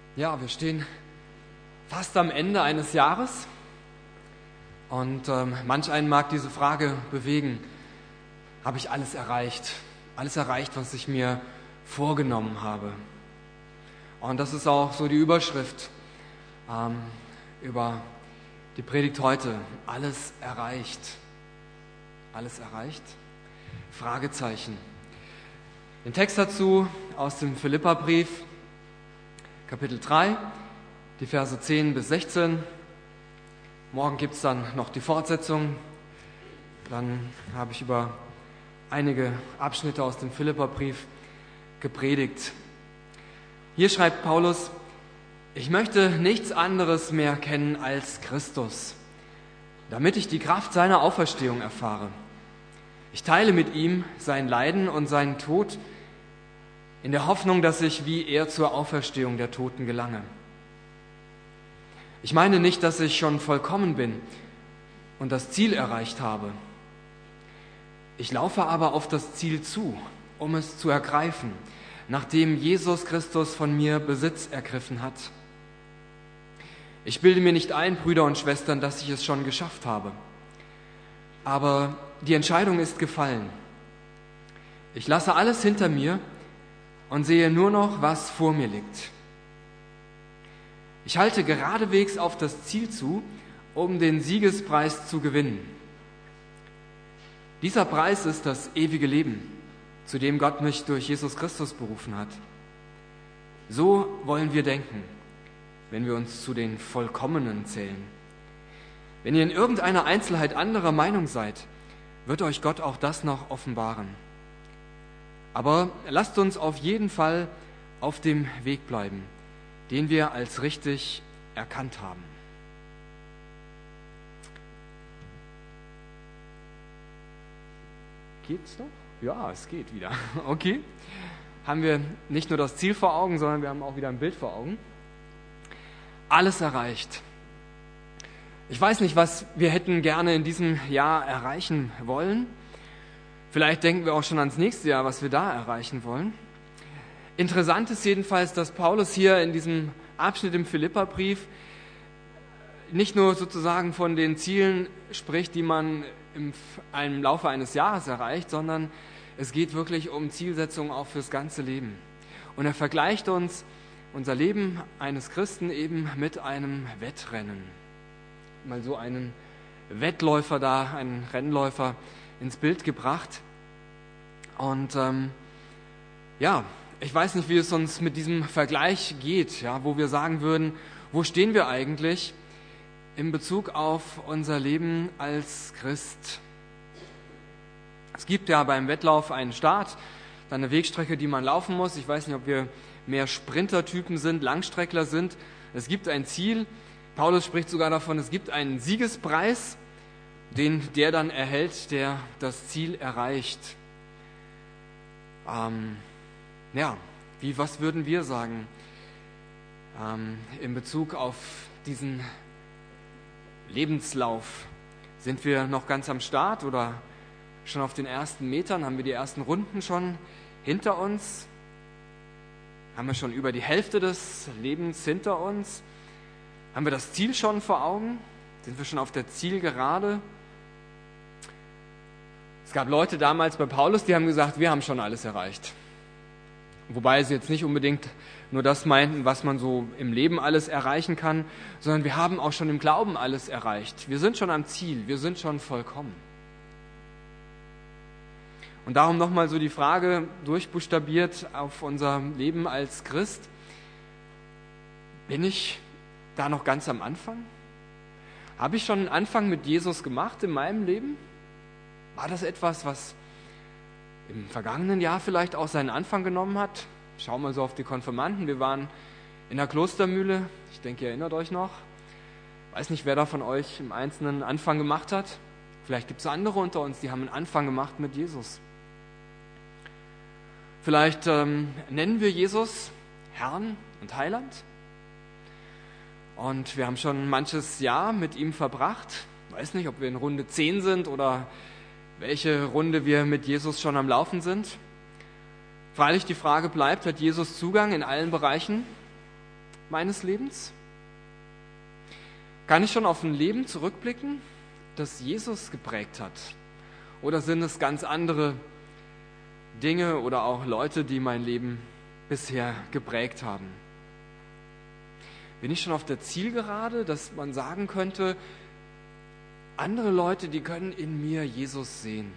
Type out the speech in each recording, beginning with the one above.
Ja, wir stehen fast am Ende eines Jahres und manch einen mag diese Frage bewegen: Habe ich alles erreicht? Alles erreicht, was ich mir vorgenommen habe? Und das ist auch so die Überschrift über die Predigt heute. Alles erreicht. Alles erreicht? Fragezeichen. Den Text dazu aus dem Philipperbrief, Kapitel 3, die Verse 10 bis 16. Morgen gibt es dann noch die Fortsetzung. Dann habe ich über einige Abschnitte aus dem Philipperbrief gepredigt. Hier schreibt Paulus: Ich möchte nichts anderes mehr kennen als Christus, damit ich die Kraft seiner Auferstehung erfahre. Ich teile mit ihm sein Leiden und seinen Tod in der Hoffnung, dass ich wie er zur Auferstehung der Toten gelange. Ich meine nicht, dass ich schon vollkommen bin und das Ziel erreicht habe. Ich laufe aber auf das Ziel zu, um es zu ergreifen, nachdem Jesus Christus von mir Besitz ergriffen hat. Ich bilde mir nicht ein, Brüder und Schwestern, dass ich es schon geschafft habe. Aber die Entscheidung ist gefallen. Ich lasse alles hinter mir und sehe nur noch, was vor mir liegt. Ich halte geradewegs auf das Ziel zu, um den Siegespreis zu gewinnen. Dieser Preis ist das ewige Leben, zu dem Gott mich durch Jesus Christus berufen hat. So wollen wir denken, wenn wir uns zu den Vollkommenen zählen. Wenn ihr in irgendeiner Einzelheit anderer Meinung seid, wird euch Gott auch das noch offenbaren. Aber lasst uns auf jeden Fall auf dem Weg bleiben, den wir als richtig erkannt haben. Geht's noch? Ja, es geht wieder. Okay. Haben wir nicht nur das Ziel vor Augen, sondern wir haben auch wieder ein Bild vor Augen. Alles erreicht. Ich weiß nicht, was wir hätten gerne in diesem Jahr erreichen wollen. Vielleicht denken wir auch schon ans nächste Jahr, was wir da erreichen wollen. Interessant ist jedenfalls, dass Paulus hier in diesem Abschnitt im Philipperbrief nicht nur sozusagen von den Zielen spricht, die man im Laufe eines Jahres erreicht, sondern es geht wirklich um Zielsetzungen auch fürs ganze Leben. Und er vergleicht uns unser Leben eines Christen eben mit einem Wettrennen. Mal so einen Wettläufer da, einen Rennläufer ins Bild gebracht. Und ich weiß nicht, wie es uns mit diesem Vergleich geht, ja, wo wir sagen würden, wo stehen wir eigentlich in Bezug auf unser Leben als Christ? Es gibt ja beim Wettlauf einen Start, dann eine Wegstrecke, die man laufen muss. Ich weiß nicht, ob wir mehr Sprintertypen sind, Langstreckler sind. Es gibt ein Ziel. Paulus spricht sogar davon, es gibt einen Siegespreis, den der dann erhält, der das Ziel erreicht. Was würden wir sagen in Bezug auf diesen Lebenslauf? Sind wir noch ganz am Start oder schon auf den ersten Metern? Haben wir die ersten Runden schon hinter uns? Haben wir schon über die Hälfte des Lebens hinter uns? Haben wir das Ziel schon vor Augen? Sind wir schon auf der Zielgerade? Es gab Leute damals bei Paulus, die haben gesagt, wir haben schon alles erreicht. Wobei sie jetzt nicht unbedingt nur das meinten, was man so im Leben alles erreichen kann, sondern wir haben auch schon im Glauben alles erreicht. Wir sind schon am Ziel, wir sind schon vollkommen. Und darum nochmal so die Frage durchbuchstabiert auf unser Leben als Christ. Bin ich da noch ganz am Anfang? Habe ich schon einen Anfang mit Jesus gemacht in meinem Leben? War das etwas, was im vergangenen Jahr vielleicht auch seinen Anfang genommen hat? Schauen wir so auf die Konfirmanden. Wir waren in der Klostermühle. Ich denke, ihr erinnert euch noch. Weiß nicht, wer da von euch im Einzelnen einen Anfang gemacht hat. Vielleicht gibt es andere unter uns, die haben einen Anfang gemacht mit Jesus. Vielleicht nennen wir Jesus Herrn und Heiland. Und wir haben schon manches Jahr mit ihm verbracht. Weiß nicht, ob wir in Runde 10 sind oder welche Runde wir mit Jesus schon am Laufen sind. Freilich die Frage bleibt, hat Jesus Zugang in allen Bereichen meines Lebens? Kann ich schon auf ein Leben zurückblicken, das Jesus geprägt hat? Oder sind es ganz andere Dinge oder auch Leute, die mein Leben bisher geprägt haben? Bin ich schon auf der Zielgerade, dass man sagen könnte, andere Leute, die können in mir Jesus sehen?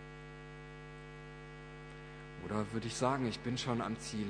Oder würde ich sagen, ich bin schon am Ziel?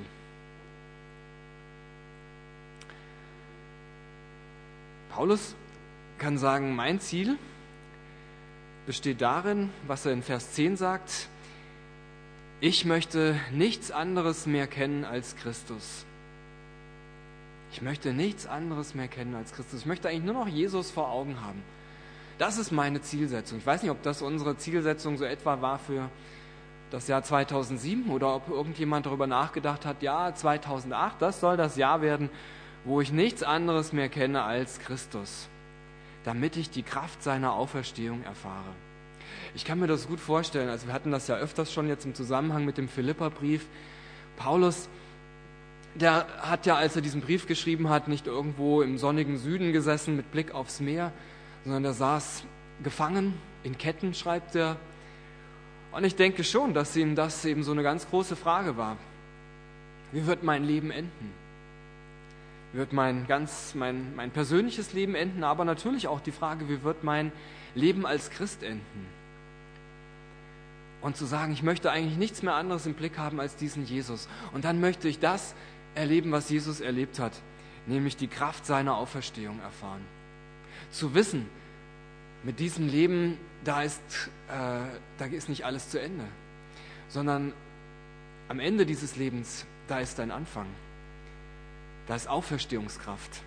Paulus kann sagen, mein Ziel besteht darin, was er in Vers 10 sagt, ich möchte nichts anderes mehr kennen als Christus. Ich möchte nichts anderes mehr kennen als Christus. Ich möchte eigentlich nur noch Jesus vor Augen haben. Das ist meine Zielsetzung. Ich weiß nicht, ob das unsere Zielsetzung so etwa war für das Jahr 2007 oder ob irgendjemand darüber nachgedacht hat, ja, 2008, das soll das Jahr werden, wo ich nichts anderes mehr kenne als Christus, damit ich die Kraft seiner Auferstehung erfahre. Ich kann mir das gut vorstellen, also wir hatten das ja öfters schon jetzt im Zusammenhang mit dem Philipperbrief. Paulus, der hat ja, als er diesen Brief geschrieben hat, nicht irgendwo im sonnigen Süden gesessen mit Blick aufs Meer, sondern er saß gefangen, in Ketten, schreibt er. Und ich denke schon, dass ihm das eben so eine ganz große Frage war. Wie wird mein Leben enden? Wie wird mein persönliches Leben enden, aber natürlich auch die Frage, wie wird mein Leben als Christ enden? Und zu sagen, ich möchte eigentlich nichts mehr anderes im Blick haben als diesen Jesus. Und dann möchte ich das erleben, was Jesus erlebt hat, nämlich die Kraft seiner Auferstehung erfahren. Zu wissen, mit diesem Leben, da ist nicht alles zu Ende, sondern am Ende dieses Lebens, da ist ein Anfang. Da ist Auferstehungskraft.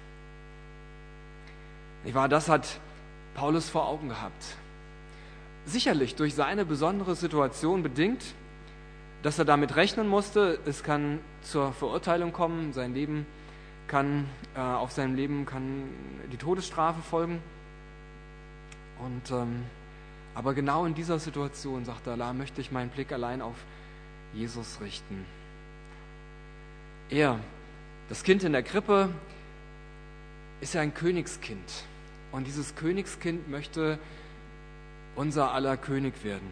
Das hat Paulus vor Augen gehabt. Sicherlich durch seine besondere Situation bedingt, dass er damit rechnen musste, es kann zur Verurteilung kommen, auf seinem Leben kann die Todesstrafe folgen. Aber genau in dieser Situation, sagt er, da möchte ich meinen Blick allein auf Jesus richten. Er, das Kind in der Krippe, ist ja ein Königskind. Und dieses Königskind möchte unser aller König werden.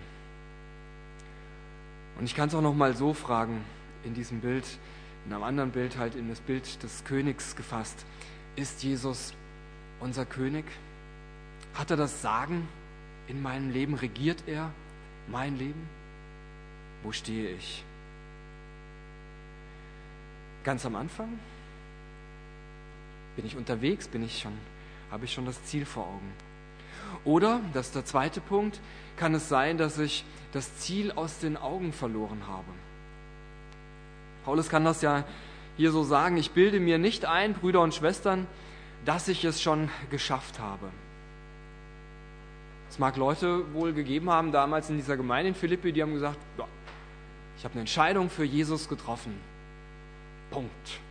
Und ich kann es auch noch mal so fragen, in diesem Bild, in einem anderen Bild halt in das Bild des Königs gefasst. Ist Jesus unser König? Hat er das Sagen in meinem Leben? Regiert er mein Leben? Wo stehe ich? Ganz am Anfang? Bin ich unterwegs? Habe ich schon das Ziel vor Augen? Oder, das ist der zweite Punkt, kann es sein, dass ich das Ziel aus den Augen verloren habe. Paulus kann das ja hier so sagen, ich bilde mir nicht ein, Brüder und Schwestern, dass ich es schon geschafft habe. Es mag Leute wohl gegeben haben, damals in dieser Gemeinde in Philippi, die haben gesagt, ja, ich habe eine Entscheidung für Jesus getroffen. Punkt.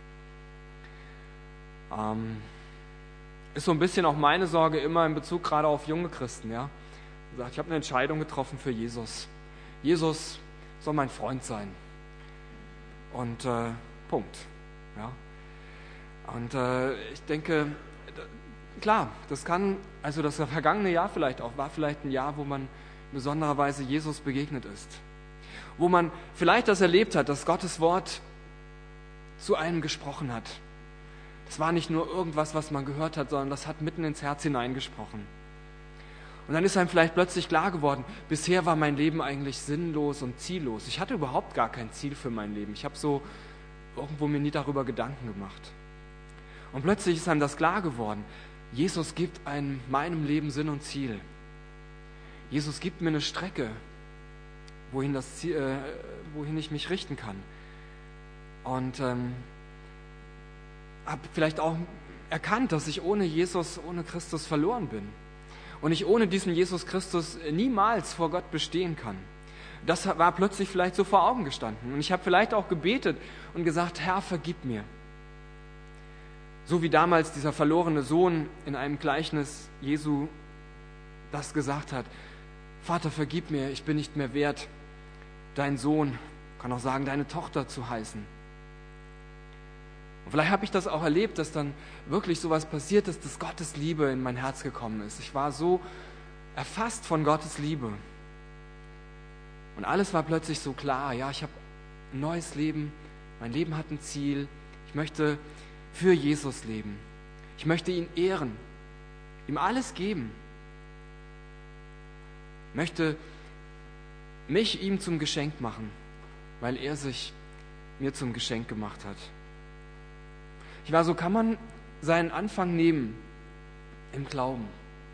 Ist so ein bisschen auch meine Sorge immer in Bezug gerade auf junge Christen. Ja? Sagt, ich habe eine Entscheidung getroffen für Jesus. Jesus soll mein Freund sein. Und Punkt. Ja? Und ich denke, klar, das vergangene Jahr war vielleicht ein Jahr, wo man in besonderer Weise Jesus begegnet ist. Wo man vielleicht das erlebt hat, dass Gottes Wort zu einem gesprochen hat. Das war nicht nur irgendwas, was man gehört hat, sondern das hat mitten ins Herz hineingesprochen. Und dann ist einem vielleicht plötzlich klar geworden, bisher war mein Leben eigentlich sinnlos und ziellos. Ich hatte überhaupt gar kein Ziel für mein Leben. Ich habe so irgendwo mir nie darüber Gedanken gemacht. Und plötzlich ist einem das klar geworden. Jesus gibt meinem Leben Sinn und Ziel. Jesus gibt mir eine Strecke, wohin ich mich richten kann. Und habe vielleicht auch erkannt, dass ich ohne Jesus, ohne Christus verloren bin. Und ich ohne diesen Jesus Christus niemals vor Gott bestehen kann. Das war plötzlich vielleicht so vor Augen gestanden. Und ich habe vielleicht auch gebetet und gesagt, Herr, vergib mir. So wie damals dieser verlorene Sohn in einem Gleichnis Jesu das gesagt hat. Vater, vergib mir, ich bin nicht mehr wert, dein Sohn, kann auch sagen, deine Tochter zu heißen. Und vielleicht habe ich das auch erlebt, dass dann wirklich sowas passiert ist, dass Gottes Liebe in mein Herz gekommen ist. Ich war so erfasst von Gottes Liebe. Und alles war plötzlich so klar. Ja, ich habe ein neues Leben. Mein Leben hat ein Ziel. Ich möchte für Jesus leben. Ich möchte ihn ehren. Ihm alles geben. Ich möchte mich ihm zum Geschenk machen, weil er sich mir zum Geschenk gemacht hat. Ich war so, kann man seinen Anfang nehmen im Glauben.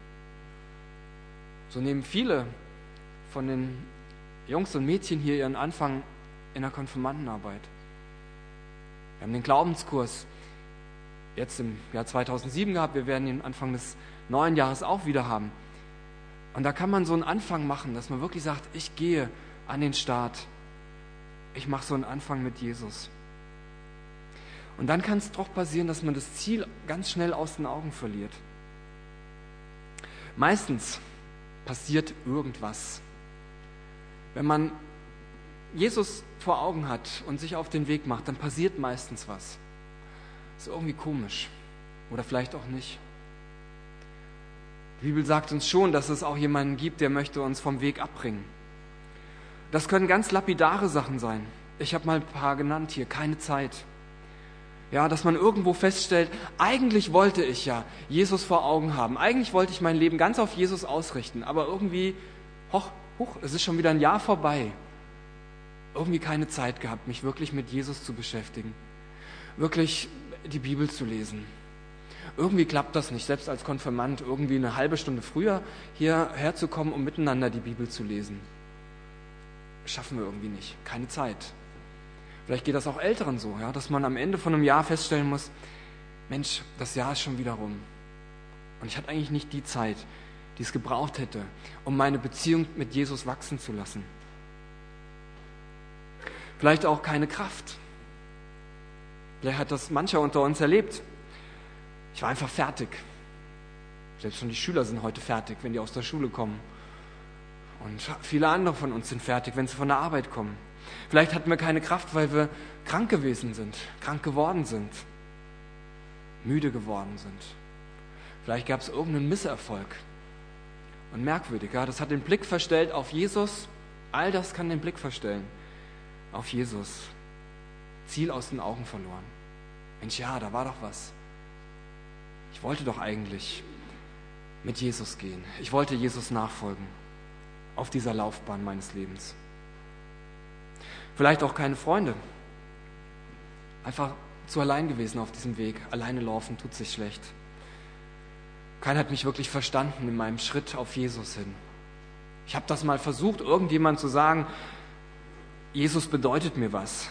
So nehmen viele von den Jungs und Mädchen hier ihren Anfang in der Konfirmandenarbeit. Wir haben den Glaubenskurs jetzt im Jahr 2007 gehabt, wir werden ihn Anfang des neuen Jahres auch wieder haben. Und da kann man so einen Anfang machen, dass man wirklich sagt, ich gehe an den Start. Ich mache so einen Anfang mit Jesus. Und dann kann es doch passieren, dass man das Ziel ganz schnell aus den Augen verliert. Meistens passiert irgendwas. Wenn man Jesus vor Augen hat und sich auf den Weg macht, dann passiert meistens was. Ist irgendwie komisch. Oder vielleicht auch nicht. Die Bibel sagt uns schon, dass es auch jemanden gibt, der möchte uns vom Weg abbringen. Das können ganz lapidare Sachen sein. Ich habe mal ein paar genannt hier. Keine Zeit. Ja, dass man irgendwo feststellt, eigentlich wollte ich ja Jesus vor Augen haben. Eigentlich wollte ich mein Leben ganz auf Jesus ausrichten. Aber irgendwie, es ist schon wieder ein Jahr vorbei. Irgendwie keine Zeit gehabt, mich wirklich mit Jesus zu beschäftigen. Wirklich die Bibel zu lesen. Irgendwie klappt das nicht, selbst als Konfirmand, irgendwie eine halbe Stunde früher hierher zu kommen, um miteinander die Bibel zu lesen. Schaffen wir irgendwie nicht, keine Zeit. Vielleicht geht das auch Älteren so, ja, dass man am Ende von einem Jahr feststellen muss, Mensch, das Jahr ist schon wieder rum. Und ich hatte eigentlich nicht die Zeit, die es gebraucht hätte, um meine Beziehung mit Jesus wachsen zu lassen. Vielleicht auch keine Kraft. Vielleicht hat das mancher unter uns erlebt. Ich war einfach fertig. Selbst schon die Schüler sind heute fertig, wenn die aus der Schule kommen. Und viele andere von uns sind fertig, wenn sie von der Arbeit kommen. Vielleicht hatten wir keine Kraft, weil wir krank gewesen sind, krank geworden sind, müde geworden sind. Vielleicht gab es irgendeinen Misserfolg. Und merkwürdig, ja, das hat den Blick verstellt auf Jesus. All das kann den Blick verstellen auf Jesus. Ziel aus den Augen verloren. Mensch, ja, da war doch was. Ich wollte doch eigentlich mit Jesus gehen. Ich wollte Jesus nachfolgen auf dieser Laufbahn meines Lebens. Vielleicht auch keine Freunde. Einfach zu allein gewesen auf diesem Weg. Alleine laufen tut sich schlecht. Keiner hat mich wirklich verstanden in meinem Schritt auf Jesus hin. Ich habe das mal versucht, irgendjemand zu sagen, Jesus bedeutet mir was.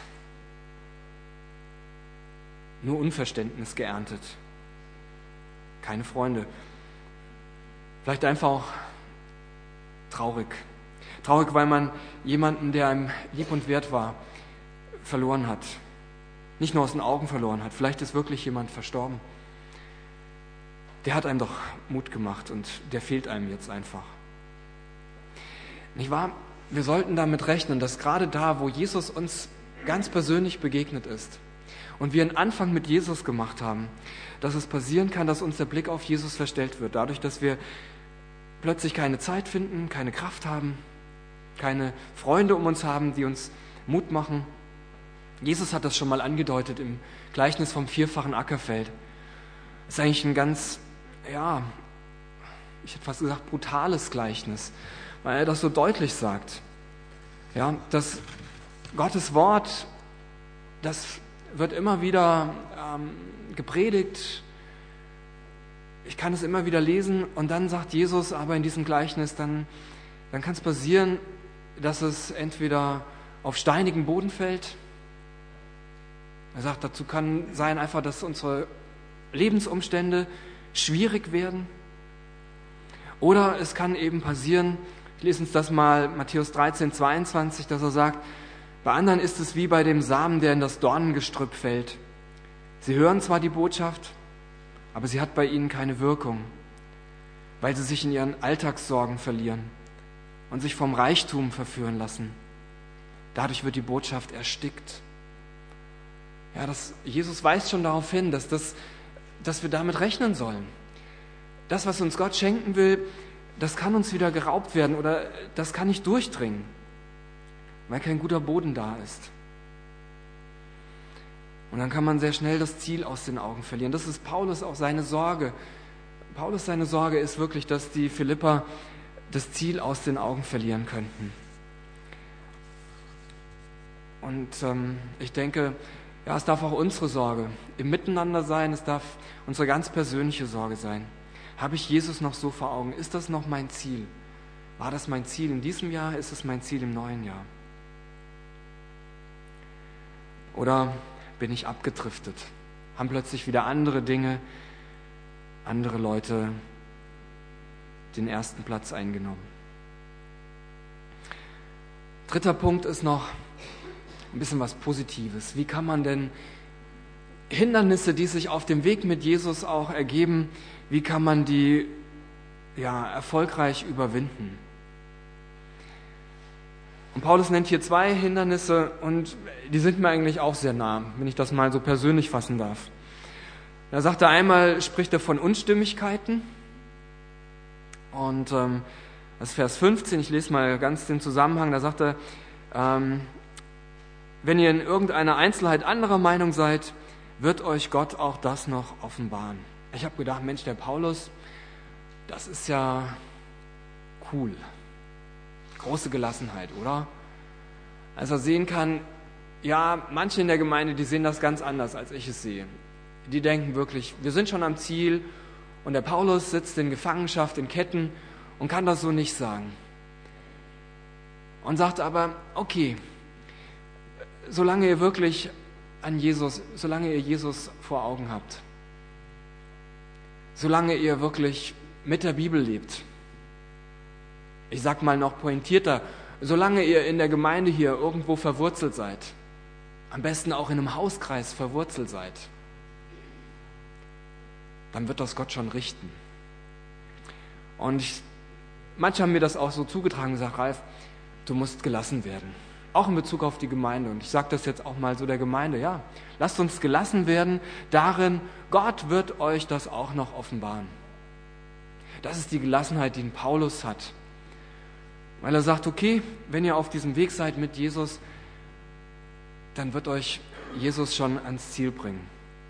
Nur Unverständnis geerntet. Keine Freunde. Vielleicht einfach auch traurig. Traurig, weil man jemanden, der einem lieb und wert war, verloren hat. Nicht nur aus den Augen verloren hat. Vielleicht ist wirklich jemand verstorben. Der hat einem doch Mut gemacht und der fehlt einem jetzt einfach. Nicht wahr? Wir sollten damit rechnen, dass gerade da, wo Jesus uns ganz persönlich begegnet ist und wir einen Anfang mit Jesus gemacht haben, dass es passieren kann, dass uns der Blick auf Jesus verstellt wird. Dadurch, dass wir plötzlich keine Zeit finden, keine Kraft haben, keine Freunde um uns haben, die uns Mut machen. Jesus hat das schon mal angedeutet im Gleichnis vom vierfachen Ackerfeld. Das ist eigentlich ein ganz, ich hätte fast gesagt, brutales Gleichnis, weil er das so deutlich sagt. Ja, dass Gottes Wort, das wird immer wieder gepredigt. Ich kann es immer wieder lesen und dann sagt Jesus aber in diesem Gleichnis, dann kann es passieren, dass es entweder auf steinigen Boden fällt. Er sagt, dazu kann sein einfach, dass unsere Lebensumstände schwierig werden. Oder es kann eben passieren, ich lese uns das mal, Matthäus 13, 22, dass er sagt, bei anderen ist es wie bei dem Samen, der in das Dornengestrüpp fällt. Sie hören zwar die Botschaft, aber sie hat bei ihnen keine Wirkung, weil sie sich in ihren Alltagssorgen verlieren und sich vom Reichtum verführen lassen. Dadurch wird die Botschaft erstickt. Ja, Jesus weist schon darauf hin, dass wir damit rechnen sollen. Das, was uns Gott schenken will, das kann uns wieder geraubt werden oder das kann nicht durchdringen, weil kein guter Boden da ist. Und dann kann man sehr schnell das Ziel aus den Augen verlieren. Das ist Paulus auch seine Sorge. Paulus seine Sorge ist wirklich, dass die Philipper das Ziel aus den Augen verlieren könnten. Und ich denke, ja, es darf auch unsere Sorge im Miteinander sein, es darf unsere ganz persönliche Sorge sein. Habe ich Jesus noch so vor Augen? Ist das noch mein Ziel? War das mein Ziel in diesem Jahr? Ist es mein Ziel im neuen Jahr? Oder bin ich abgedriftet? Haben plötzlich wieder andere Dinge, andere Leute den ersten Platz eingenommen? Dritter Punkt ist noch ein bisschen was Positives. Wie kann man denn Hindernisse, die sich auf dem Weg mit Jesus auch ergeben, wie kann man die erfolgreich überwinden? Und Paulus nennt hier 2 Hindernisse und die sind mir eigentlich auch sehr nah, wenn ich das mal so persönlich fassen darf. Da sagt er einmal, spricht er von Unstimmigkeiten und das ist Vers 15, ich lese mal ganz den Zusammenhang, da sagt er, wenn ihr in irgendeiner Einzelheit anderer Meinung seid, wird euch Gott auch das noch offenbaren. Ich habe gedacht, Mensch, der Paulus, das ist ja cool. Große Gelassenheit, oder? Als er sehen kann, ja, manche in der Gemeinde, die sehen das ganz anders, als ich es sehe. Die denken wirklich, wir sind schon am Ziel und der Paulus sitzt in Gefangenschaft, in Ketten und kann das so nicht sagen. Und sagt aber, okay, solange ihr wirklich solange ihr Jesus vor Augen habt, solange ihr wirklich mit der Bibel lebt, ich sag mal noch pointierter, solange ihr in der Gemeinde hier irgendwo verwurzelt seid, am besten auch in einem Hauskreis verwurzelt seid, dann wird das Gott schon richten. Und manche haben mir das auch so zugetragen und gesagt, Ralf, du musst gelassen werden. Auch in Bezug auf die Gemeinde. Und ich sage das jetzt auch mal so der Gemeinde, ja, lasst uns gelassen werden darin, Gott wird euch das auch noch offenbaren. Das ist die Gelassenheit, die Paulus hat. Weil er sagt, okay, wenn ihr auf diesem Weg seid mit Jesus, dann wird euch Jesus schon ans Ziel bringen.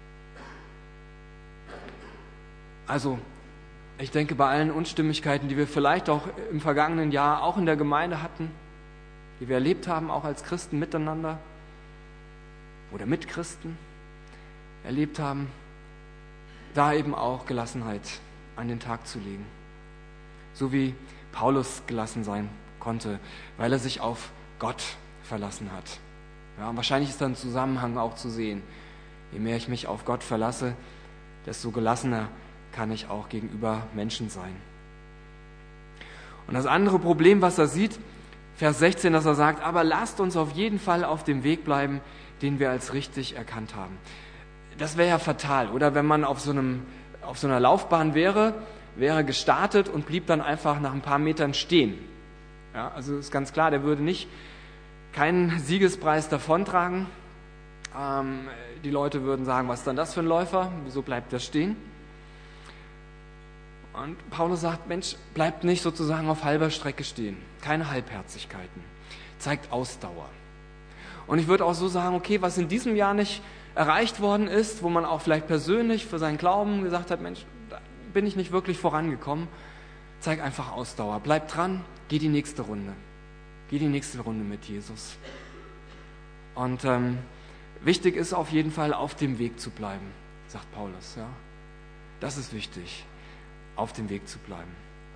Also, ich denke, bei allen Unstimmigkeiten, die wir vielleicht auch im vergangenen Jahr auch in der Gemeinde hatten, die wir erlebt haben, auch als Christen miteinander oder mit Christen erlebt haben, da eben auch Gelassenheit an den Tag zu legen. So wie Paulus gelassen sein konnte, weil er sich auf Gott verlassen hat. Ja, und wahrscheinlich ist da ein Zusammenhang auch zu sehen. Je mehr ich mich auf Gott verlasse, desto gelassener kann ich auch gegenüber Menschen sein. Und das andere Problem, was er sieht, Vers 16, dass er sagt, aber lasst uns auf jeden Fall auf dem Weg bleiben, den wir als richtig erkannt haben. Das wäre ja fatal, oder? Wenn man auf so einer Laufbahn wäre gestartet und blieb dann einfach nach ein paar Metern stehen. Ja, also ist ganz klar, der würde keinen Siegespreis davontragen. Die Leute würden sagen, was ist denn das für ein Läufer? Wieso bleibt der stehen? Und Paulus sagt, Mensch, bleibt nicht sozusagen auf halber Strecke stehen. Keine Halbherzigkeiten. Zeigt Ausdauer. Und ich würde auch so sagen, okay, was in diesem Jahr nicht erreicht worden ist, wo man auch vielleicht persönlich für seinen Glauben gesagt hat, Mensch, da bin ich nicht wirklich vorangekommen, zeig einfach Ausdauer. Bleib dran, geh die nächste Runde. Geh die nächste Runde mit Jesus. Und wichtig ist auf jeden Fall, auf dem Weg zu bleiben, sagt Paulus. Ja? Das ist wichtig, auf dem Weg zu bleiben.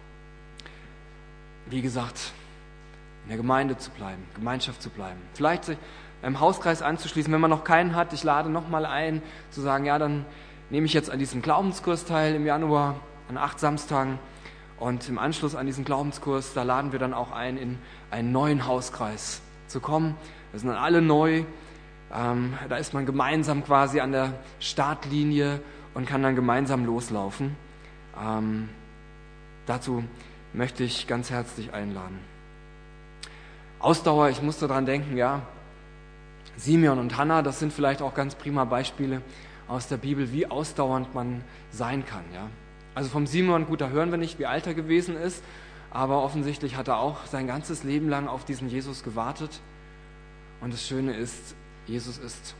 Wie gesagt, in der Gemeinde zu bleiben, Gemeinschaft zu bleiben. Vielleicht im Hauskreis anzuschließen, wenn man noch keinen hat. Ich lade nochmal ein, zu sagen, ja, dann nehme ich jetzt an diesem Glaubenskurs teil im Januar, an 8 Samstagen. Und im Anschluss an diesen Glaubenskurs, da laden wir dann auch ein, in einen neuen Hauskreis zu kommen. Da sind dann alle neu. Da ist man gemeinsam quasi an der Startlinie und kann dann gemeinsam loslaufen. Dazu möchte ich ganz herzlich einladen. Ausdauer, ich musste daran denken, ja, Simeon und Hannah, das sind vielleicht auch ganz prima Beispiele aus der Bibel, wie ausdauernd man sein kann. Ja? Also vom Simeon, gut, da hören wir nicht, wie alt er gewesen ist, aber offensichtlich hat er auch sein ganzes Leben lang auf diesen Jesus gewartet. Und das Schöne ist, Jesus ist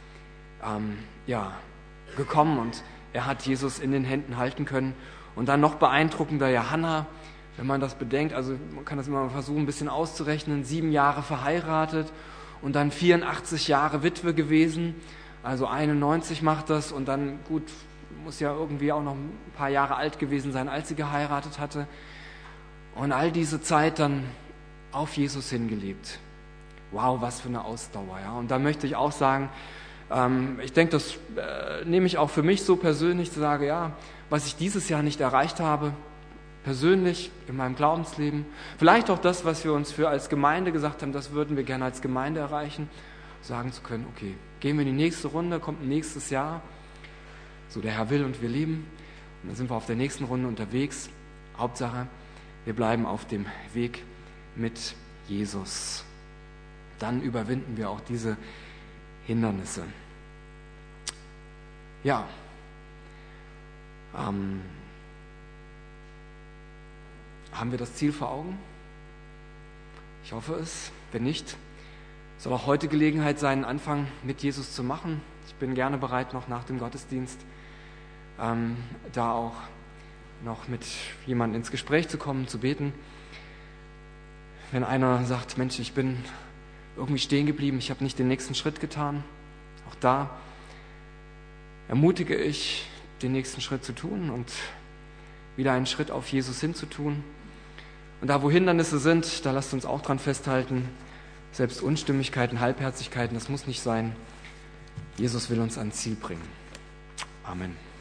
gekommen und er hat Jesus in den Händen halten können. Und dann noch beeindruckender, ja, Hannah, wenn man das bedenkt, also man kann das immer mal versuchen, ein bisschen auszurechnen, 7 Jahre verheiratet und dann 84 Jahre Witwe gewesen, also 91 macht das und dann, gut, muss ja irgendwie auch noch ein paar Jahre alt gewesen sein, als sie geheiratet hatte. Und all diese Zeit dann auf Jesus hingelebt. Wow, was für eine Ausdauer. Ja. Und da möchte ich auch sagen, ich denke, das nehme ich auch für mich so persönlich, zu sagen, ja, was ich dieses Jahr nicht erreicht habe, persönlich in meinem Glaubensleben, vielleicht auch das, was wir uns für als Gemeinde gesagt haben, das würden wir gerne als Gemeinde erreichen, sagen zu können, okay, gehen wir in die nächste Runde, kommt ein nächstes Jahr, so der Herr will und wir leben, und dann sind wir auf der nächsten Runde unterwegs. Hauptsache, wir bleiben auf dem Weg mit Jesus. Dann überwinden wir auch diese Hindernisse. Ja, haben wir das Ziel vor Augen? Ich hoffe es. Wenn nicht, soll auch heute Gelegenheit sein, einen Anfang mit Jesus zu machen. Ich bin gerne bereit, noch nach dem Gottesdienst da auch noch mit jemandem ins Gespräch zu kommen, zu beten. Wenn einer sagt, Mensch, ich bin irgendwie stehen geblieben, ich habe nicht den nächsten Schritt getan, auch da ermutige ich, den nächsten Schritt zu tun und wieder einen Schritt auf Jesus hinzutun. Und da, wo Hindernisse sind, da lasst uns auch dran festhalten, selbst Unstimmigkeiten, Halbherzigkeiten, das muss nicht sein. Jesus will uns ans Ziel bringen. Amen.